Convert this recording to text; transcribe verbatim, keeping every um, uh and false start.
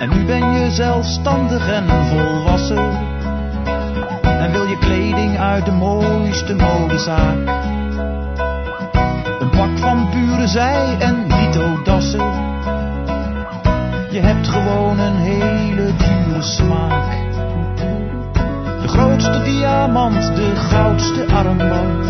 En nu ben je zelfstandig en volwassen. En wil je kleding uit de mooiste modezaak. Een pak van pure zij en dito dassen. Je hebt gewoon een hele dure smaak. De grootste diamant, de goudste armband.